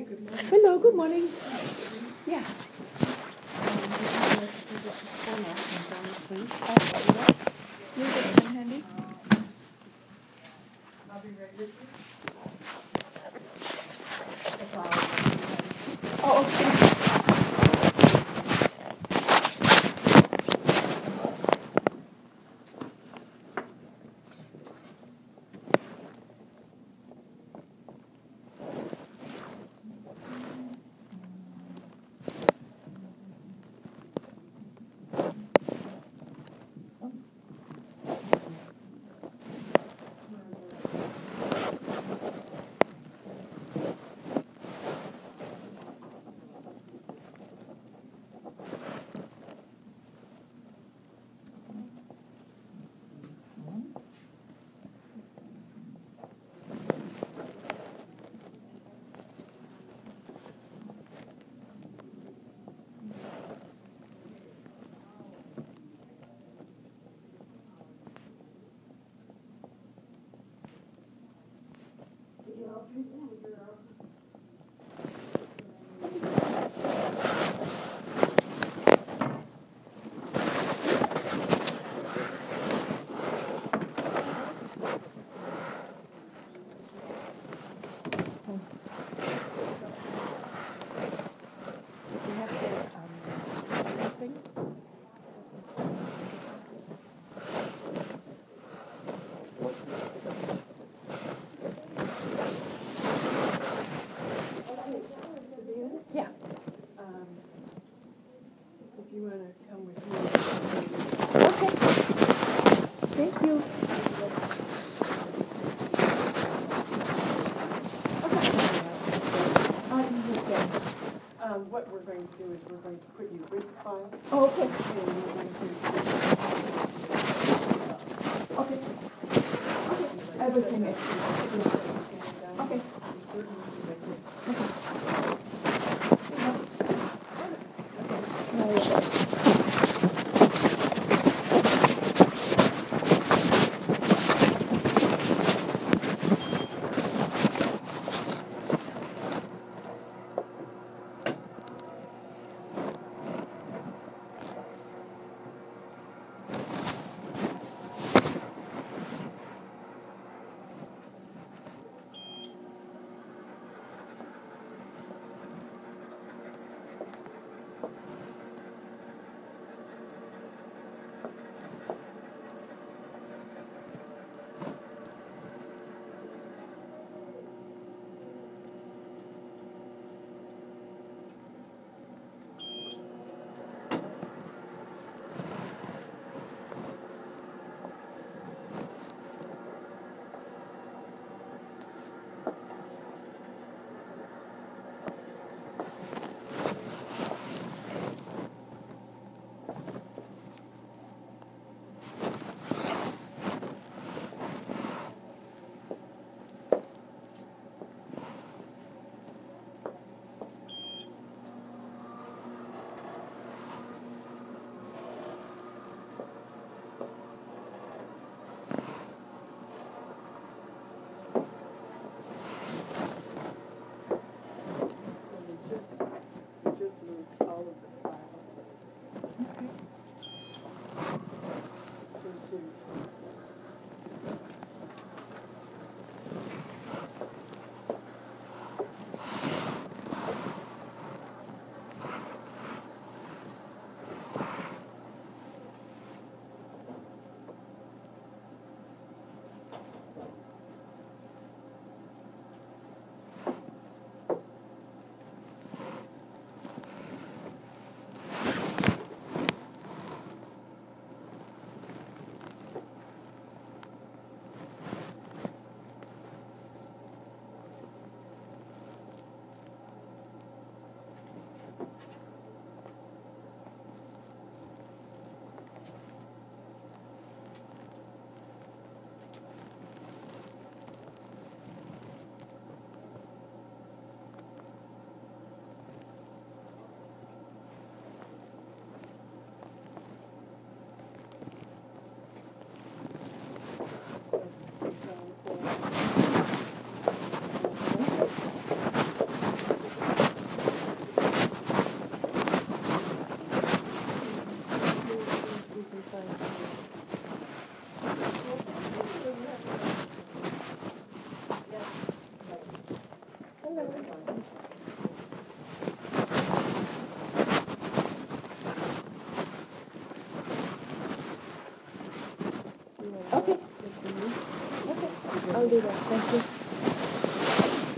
good morning. Hello, good morning. Yeah. Please. You get a pen handy? I'll be right with you. Oh, okay. You have the thing? Yeah. If you want to come with me. Okay. Thank you. What we're going to do is we're going to put you with the file. Oh, okay. And we're going to. Okay. Okay. Everything is. Okay. No, you're good. will do that. Thank you.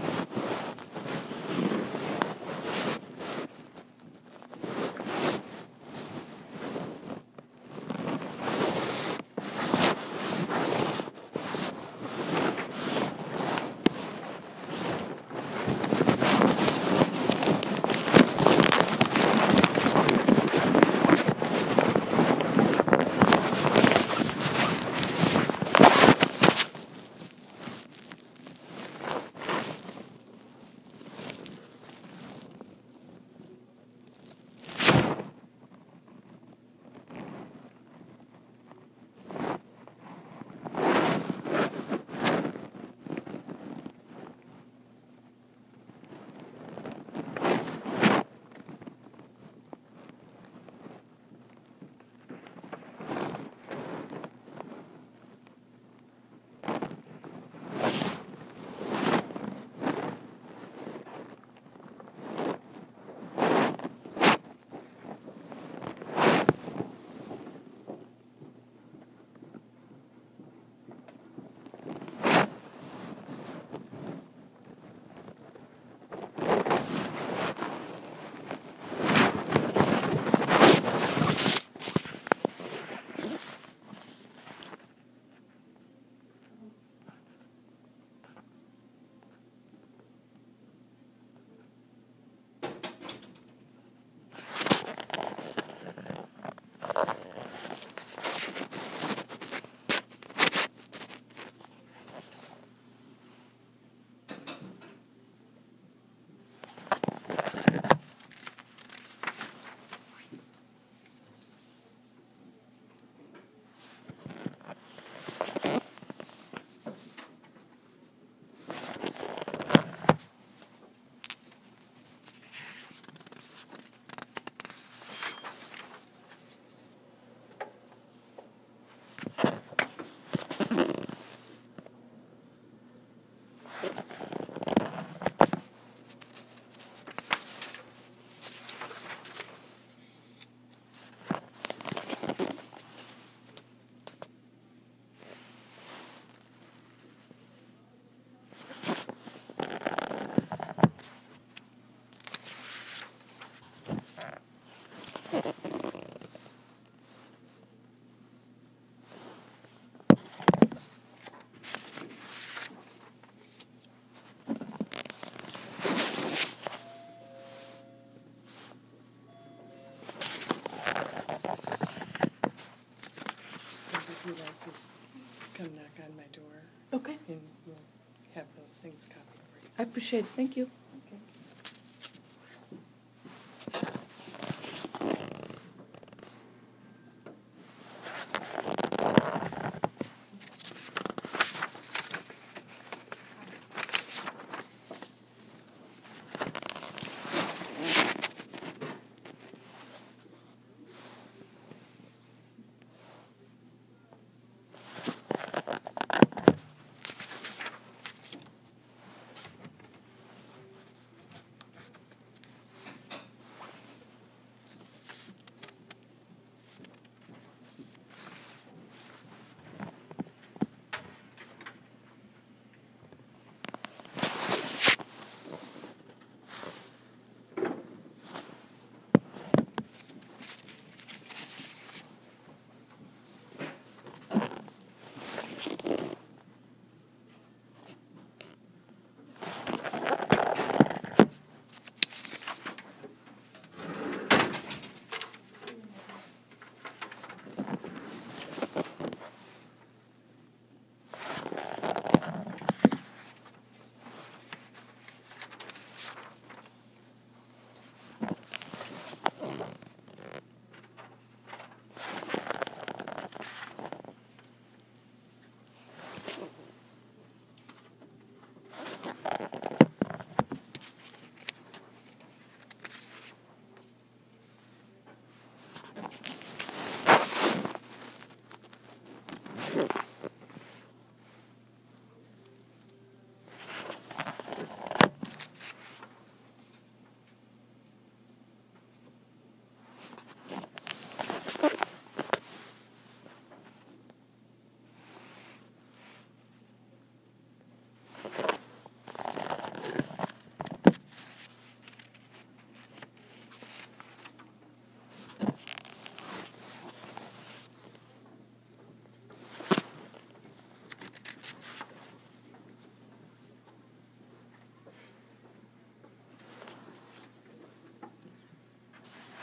If you'd like to come knock on my door, Okay. and we'll have those things copied for you. I appreciate it. Thank you. Okay.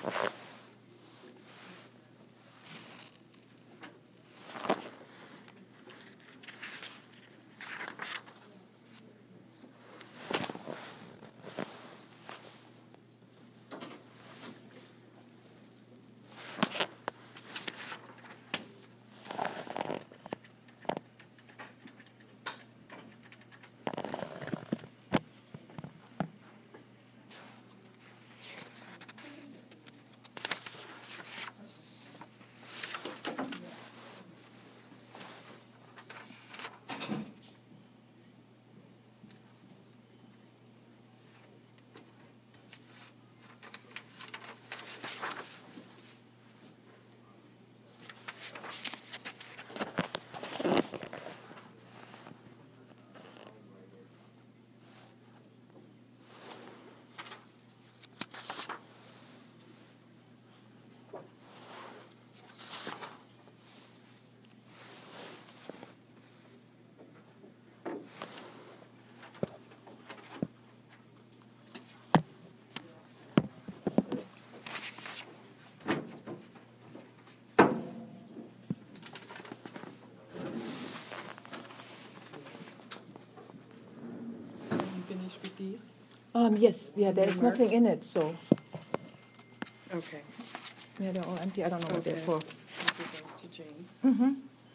You finished with these? Yes, yeah, there's Marked? nothing in it, so, Okay. yeah, they're all empty. I don't know what they're Okay. for. I'll give those to Jane. Mm-hmm.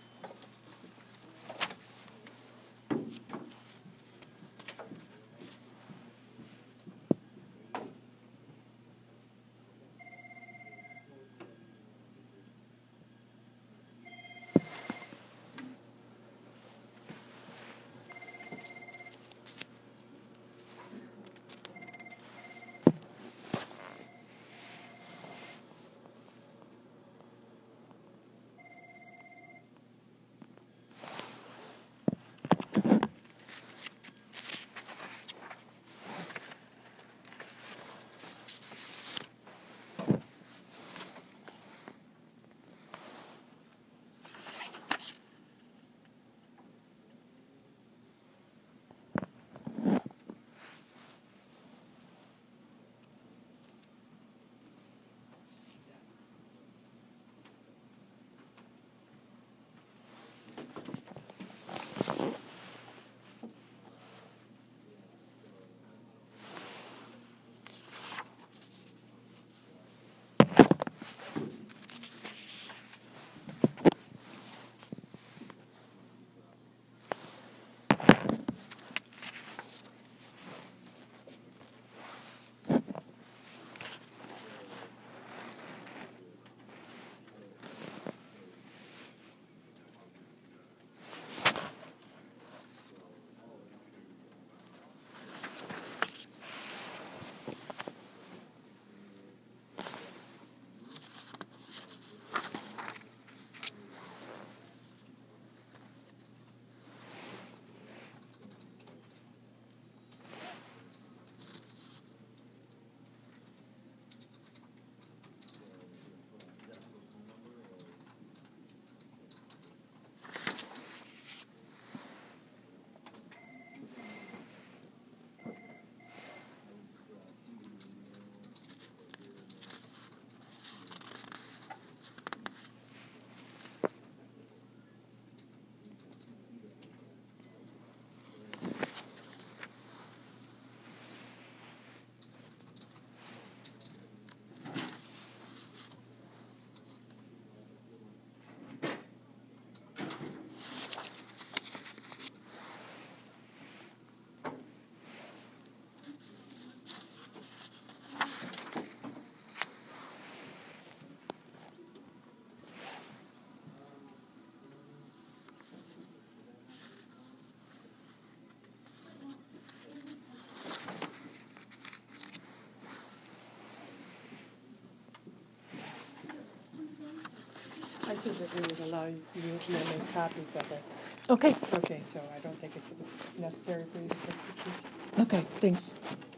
I said that we would allow you to make copies of it. Okay, Okay, so I don't think it's necessary for you to take pictures. okay, thanks.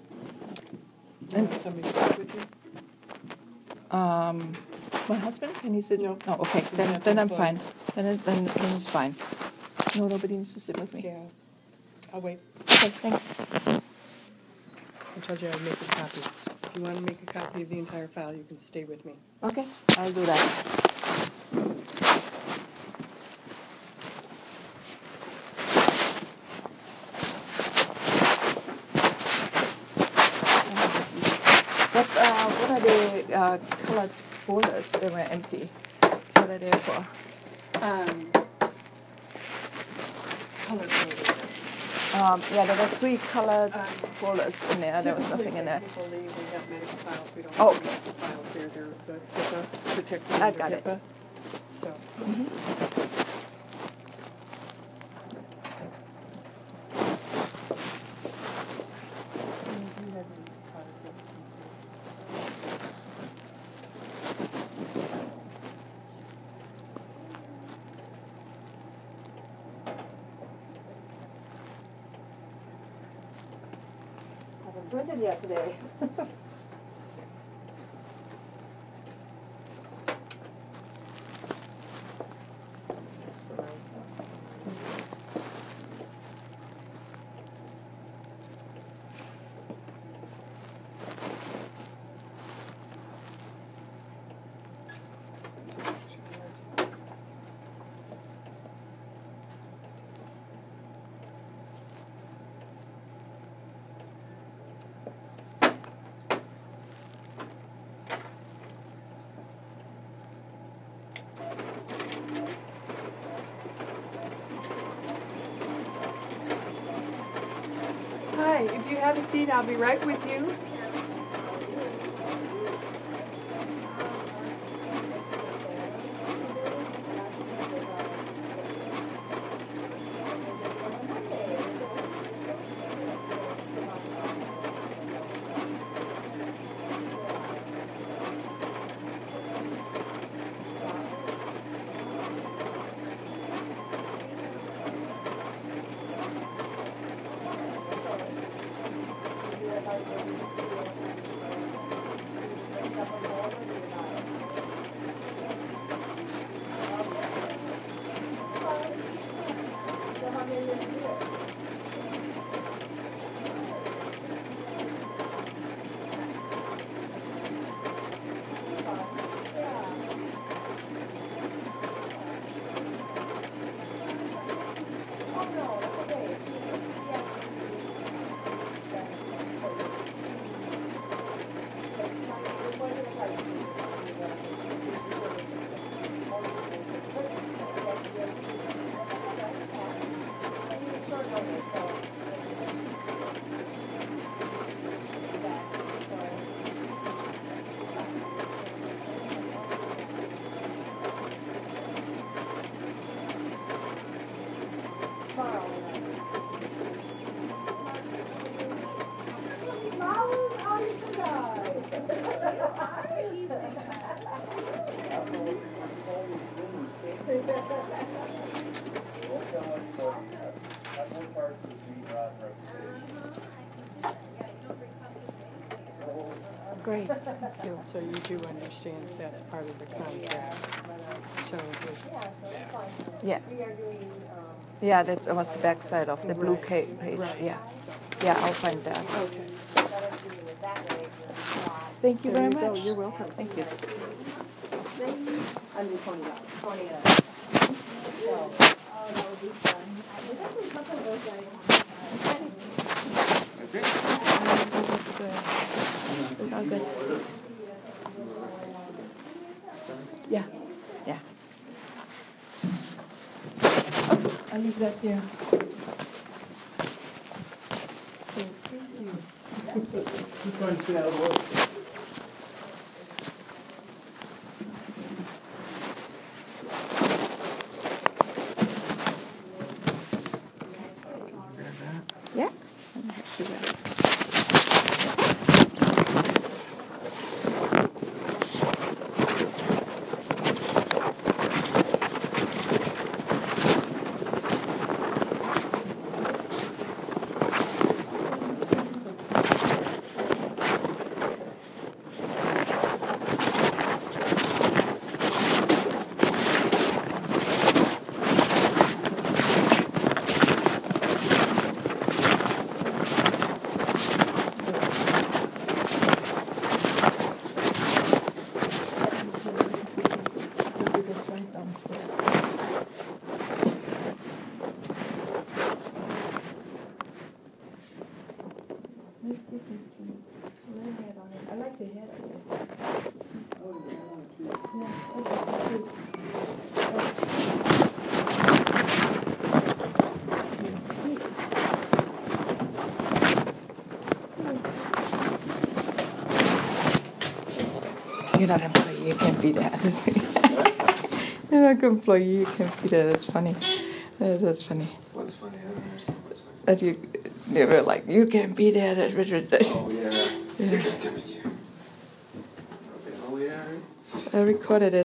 Do you want somebody to sit with you? My husband, can he sit? No. Oh, okay, He's then, not then I'm employed. fine. Then it's fine. No, nobody needs to sit with me. Okay, I'll wait. Okay, thanks. I told you I'd make a copy. if you want to make a copy of the entire file, you can stay with me. Okay, I'll do that. What are the colored folders? They were empty. What are they for? Color coded. Yeah, there were 3 colored folders in there. There was Typically, nothing in there. when people leave, we have medical files. We don't Oh, have okay. medical files here. They're HIPAA protected I under got it. HIPAA. So. Haven't printed yet today. Hi, if you have a seat, I'll be right with you. Great, thank you. So you do understand that's part of the contract. So there's Yeah. Yeah, that was the back side of the blue page. Yeah. Yeah, I'll find that. okay. Thank you There very you go. much. You're welcome. Thank you. Under $20. $20. It's all good. Yeah, yeah. Oops, I'll leave that here. Yeah. I'm happy with it. they had it. You're not an employee, you can't be that. You're not an employee, you can't be that. That's funny. That's funny. What's funny? I don't understand what's funny. That they were like, you can't be that. Oh, yeah. Yeah. You can't come in here. Okay, all the way down here? I recorded it.